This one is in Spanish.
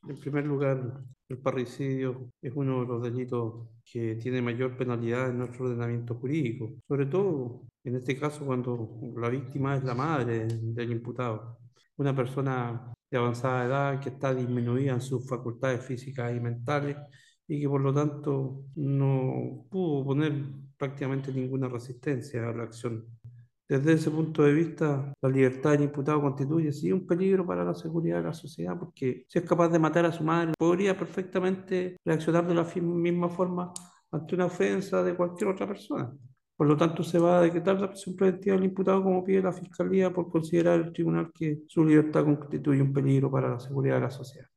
En primer lugar, el parricidio es uno de los delitos que tiene mayor penalidad en nuestro ordenamiento jurídico, sobre todo en este caso cuando la víctima es la madre del imputado, una persona de avanzada edad que está disminuida en sus facultades físicas y mentales y que por lo tanto no pudo poner prácticamente ninguna resistencia a la acción. Desde ese punto de vista, la libertad del imputado constituye sí un peligro para la seguridad de la sociedad, porque si es capaz de matar a su madre, podría perfectamente reaccionar de la misma forma ante una ofensa de cualquier otra persona. Por lo tanto, se va a decretar la prisión preventiva del imputado como pide la Fiscalía por considerar el tribunal que su libertad constituye un peligro para la seguridad de la sociedad.